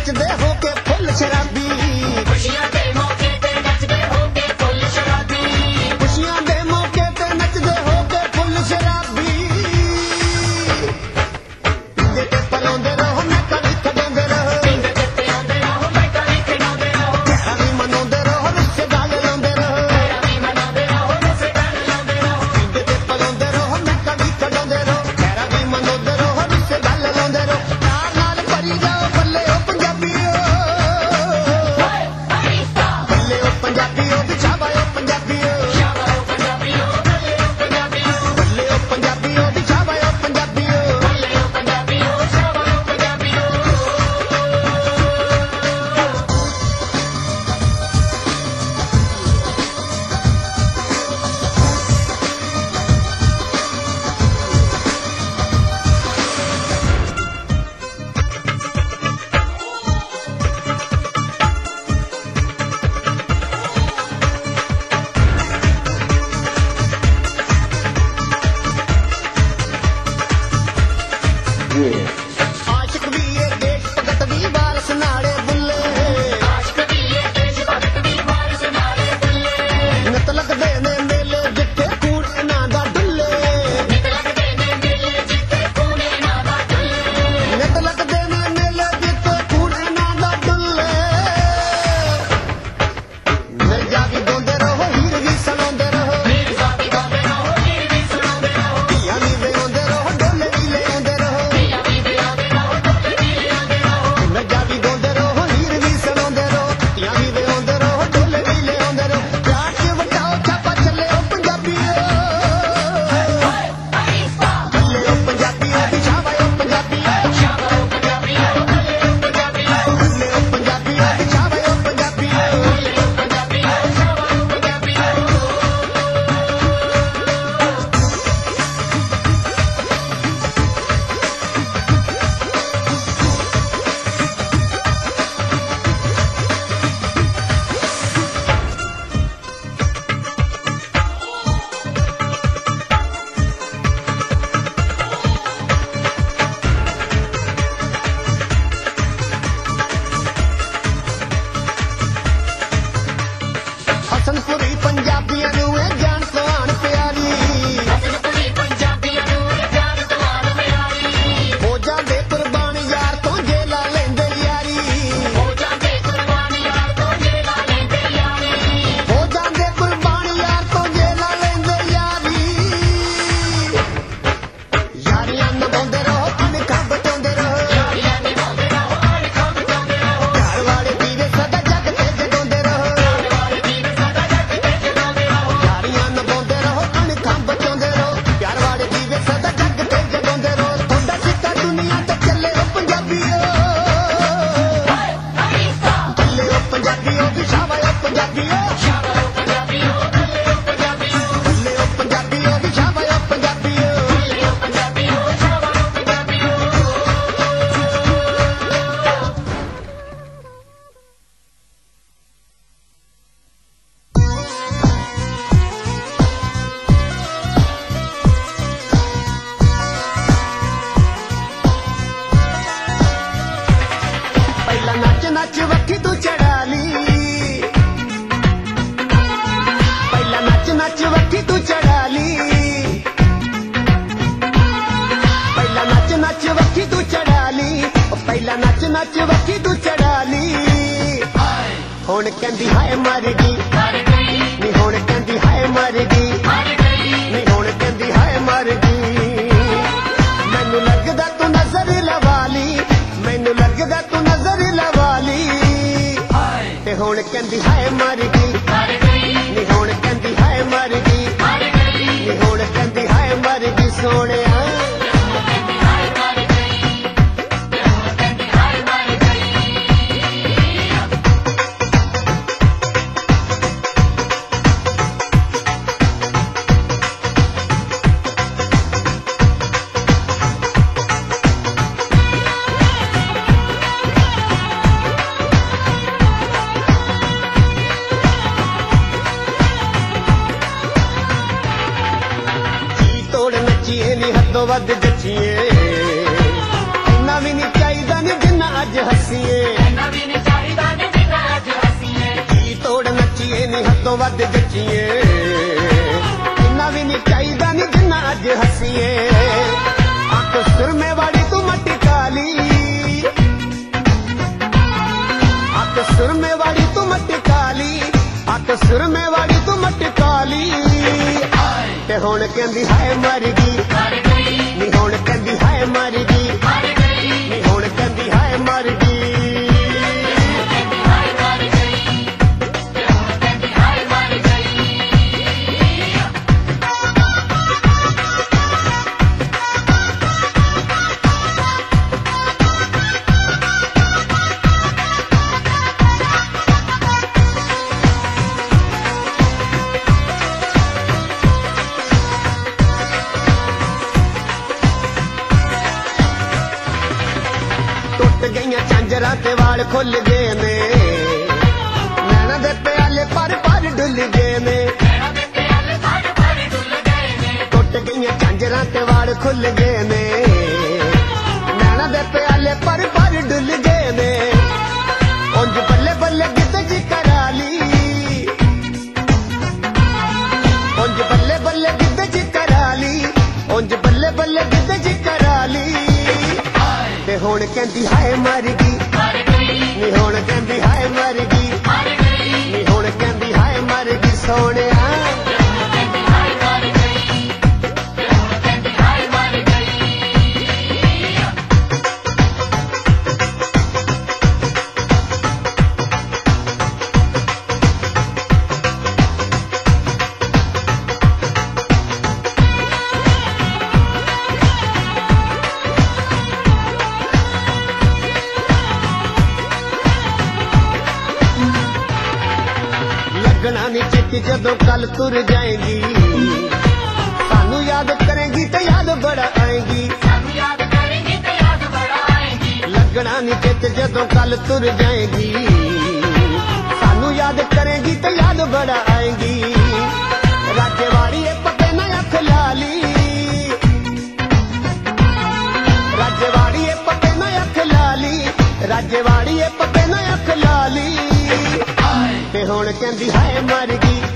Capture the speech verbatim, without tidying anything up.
नचदे हो के फुल शराबी खुशियां दे मौके ते नचदे हो के फुल शराबी खुशियां दे मौके ते नचदे हो के फुल शराबी पींदे ते पलांदे रहो मैं कली खड़ांदे रहो पींदे ते पलांदे रहो मैं कली खड़ांदे रहो तेरा भी मनांदे रहो रिश्ते गल लांदे रहो तेरा भी मनांदे रहो रिश्ते गल लांदे रहो पींदे ते पलांदे रहो मैं कली खड़ांदे रहो तेरा भी मनांदे रहो रिश्ते गल लांदे रहो नाल नाल भरी जाओ बल्ले ओ पंजाबीओ बल्ले ओ पंजाबीओ बिछावा ओ पंजाबीओ बल्ले ओ पंजाबीओ बल्ले ओ पंजाबीओ बिछावा ओ पंजाबीओ बल्ले ओ पंजाबीओ बिछावा ओ पंजाबीओ आशिक भी ये देश भगत भी वारस नाले बुल्ले आशिक भी ये देश भगत भी वारस नाले बुल्ले नित लगदे ने मेले जिथे खून इन्हां दा डुल्ले नित लगदे ने मेले जिथे खून इन्हां दा डुल्ले नित लगदे ने मेले जिथे खून इन्हां दा डुल्ले मिर्जा भी गांदे रहो हीर भी सुणांदे रहो मिर्जा भी गांदे रहो हीर भी सुणांदे रहो धीआं भी वजांदे रहो डोले भी ले आंदे रहो धीआं भी वजांदे रहो डोले भी ले आंदे रहो मिर्जा भी गांदे रहो हीर भी सुणांदे रहो धीआं भी वजांदे रहो डोले भी ले आंदे रहो प्यार च वटाओ छापा चले ओ पंजाबीओ बल्ले ओ पंजाबीओ बिछावा ओ पंजाबीओ बिछावा ओ पंजाबीओ बल्ले ओ पंजाबीओ बल्ले ओ पंजाबीओ बिछावा ओ पंजाबीओ बल्ले ओ पंजाबीओ बिछावा ओ पंजाबीओ हसनपुरी पंजाबियां नूं ए जान सवान प्यारी हसनपुरी पंजाबियां नूं ए जान सवान प्यारी हो जांदे कुर्बान यार तो जेला लैंदे यारी हो जांदे कुर्बान यार तो जेला लैंदे यारी हो जांदे कुर्बान यार तो जेला लैंदे यारी यारियां निभांदे रहो अणखां बचांदे रहो यारियां निभांदे रहो अणखां बचांदे रहो प्यार वाले दीवे सदा जग ते जगांदे रहो प्यार वाले दीवे सदा जग ते जगांदे रहो यारियां निभांदे रहो अणखां बचांदे रहो प्यार वाले दीवे सदा जग ते जगांदे रहो तुहाडा सिक्का दुनिया ते चले ओ पंजाबीओ बल्ले ओ पंजाबीओ बिछावा ओ पंजाबीओ बिछावा ओ पंजाबीओ बल्ले ओ पंजाबीओ बल्ले ओ पंजाबीओ बिछावा ओ पंजाबीओ बल्ले ओ पंजाबीओ बिछावा ओ पंजाबीओ ਪਹਿਲਾਂ ਨੱਚ ਨੱਚ ਵੱਖੀ ਤੂੰ ਚੜਾ ਲਈ ਪਹਿਲਾਂ ਨੱਚ ਨੱਚ ਵੱਖੀ ਤੂੰ ਚੜਾ ਲਈ ਪਹਿਲਾਂ ਨੱਚ ਨੱਚ ਵੱਖੀ ਤੂੰ ਚੜਾ ਲਈ ਉਹ ਪਹਿਲਾਂ ਨੱਚ ਨੱਚ ਵੱਖੀ ਤੂੰ ਚੜਾ ਲਈ ਹੁਣ ਕਹਿੰਦੀ ਹਾਏ ਮਰ ਗਈ ਨੀ ਹੁਣ ਕਹਿੰਦੀ ਹਾਏ ਮਰ ਗਈ ਨੀ ਹੁਣ ਕਹਿੰਦੀ ਹਾਏ ਮਰ ਗਈ ਮੈਨੂੰ ਲੱਗਦਾ ਤੂੰ ਨਜ਼ਰ ਲਵਾ ਲਈ ਮੈਨੂੰ ਲੱਗਦਾ ਤੂੰ ਨਜ਼ਰ ਲਵਾ ਲਈ ਤੇ ਹੁਣ ਕਹਿੰਦੀ ਹਾਏ ਮਰ ਗਈ ਨੀ ਹੁਣ ਕਹਿੰਦੀ ਹਾਏ ਮਰ ਗਈ ਨੀ ਹੁਣ ਕਹਿੰਦੀ ਹਾਏ ਮਰ ਗਈ ਸੋਹਣਿਆ ਨੱਚੀਏ ਨੀ ਹੱਦੋਂ ਵੱਧ ਜੱਚੀਏ ਇੰਨਾ ਵੀ ਨਹੀਂ ਚਾਹੀਦਾ ਨੀ ਜਿੰਨਾ ਅੱਜ ਹੱਸੀਏ ਤੋਂ ਵੱਧ ਜੱਚੀਏ ਇੰਨਾ ਵੀ ਨਹੀਂ ਚਾਹੀਦਾ ਨੀ ਜਿੰਨਾ ਅੱਜ ਹੱਸੀਏ ਅੱਖ ਸੁਰਮੇ ਵਾਲੀ ਤੂੰ ਮੱਟੀ ਕਾਲੀ ਅੱਖ ਸੁਰਮੇ ਵਾਲੀ ਤੂੰ ਮੱਟੀ ਕਾਲੀ ਅੱਖ ਸੁਰਮੇ ਵਾਲੀ ਤੂੰ ਮੱਟੀ ਕਾਲੀ ਤੇ ਹੁਣ ਕਹਿੰਦੀ ਹਾਏ ਮਰ ਗਈ ਨੀ ਹੁਣ ਕਹਿੰਦੀ ਹਾਏ ਮਰ ਗਈ ਨੀ ਹੁਣ ਕਹਿੰਦੀ ਹਾਏ ਮਰ ਗਈ ਟੁੱਟ ਗਈਆਂ ਝਾਂਜਰਾਂ ਤੇ ਵਾਲ ਖੁੱਲ ਗਏ ਨੇ ਨੈਣਾ ਦੇ ਪਿਆਲੇ ਪਰ ਪਰ ਡੁੱਲ ਗਏ ਨੇ ਟੁੱਟ ਗਈਆਂ ਝਾਂਜਰਾਂ ਤੇ ਵਾਲ ਖੁੱਲ ਗਏ ਨੇ ਨੈਣਾ ਦੇ ਪਿਆਲੇ ਪਰ ਪਰ ਡੁੱਲ ਗਏ ਨੇ ਉਂਝ ਬੱਲੇ ਬੱਲੇ ਗਿੱਧੇ ਜੀ ਕਰਾ ਲਈ ਉਂਝ ਬੱਲੇ ਬੱਲੇ ਗਿੱਧੇ ਜੀ ਕਰਾ ਲਈ ਉਂਝ ਬੱਲੇ ਬੱਲੇ ਗਿੱਧੇ ਜੀ ਕਰਾ ਲਈ ਤੇ ਹੁਣ ਕਹਿੰਦੀ ਹਾਏ ਮਰ ਗਈ ਨੀ ਹੁਣ ਕਹਿੰਦੀ ਹਾਏ ਮਰ ਗਈ ਨੀ ਹੁਣ ਕਹਿੰਦੀ ਹਾਏ ਮਰ ਗਈ ਸੋਹਣਿਆ ਲੱਗਣਾ ਨੀ ਚਿੱਤ ਜਦੋਂ ਕੱਲ ਤੁਰ ਜਾਏਗੀ ਸਾਨੂੰ ਯਾਦ ਕਰੇਗੀ ਤੇ ਯਾਦ ਬੜਾ ਆਏਗੀ ਲੱਗਣਾ ਨੀ ਚਿੱਤ ਜਦੋਂ ਕੱਲ ਤੁਰ ਜਾਏਗੀ ਸਾਨੂੰ ਯਾਦ ਕਰੇਗੀ ਤੇ ਯਾਦ ਬੜਾ ਆਏਗੀ ਰਾਜੇ ਵਾਲੀਏ ਪੱਕੇ ਨਾ ਅੱਖ ਲਾ ਲਈ ਰਾਜੇ ਵਾਲੀਏ ਪੱਕੇ ਨਾ ਅੱਖ ਲਾ ਲਈ ਰਾਜੇ ਵਾਲੀਏ ਪੱਕੇ ਨਾ ਅੱਖ ਲਾ ਲਈ ਤੇ ਹੁਣ ਕਹਿੰਦੀ ਹਾਏ ਮਰ ਗਈ